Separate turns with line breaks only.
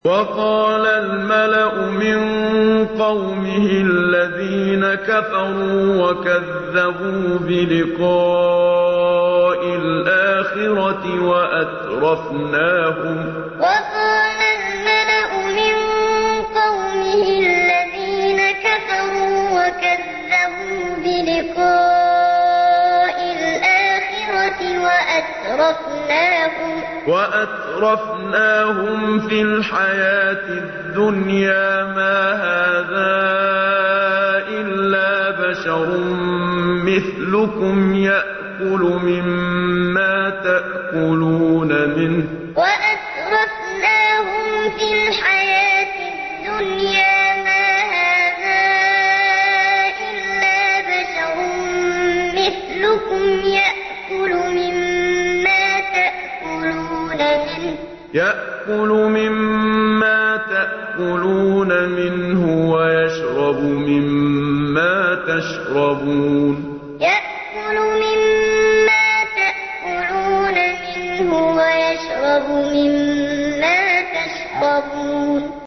وقال الملأ من قومه الذين كفروا وكذبوا بلقاء الآخرة وأترفناهم في الحياة الدنيا ما هذا إلا بشر مثلكم يأكل مما تأكلون منه ويشرب مما تشربون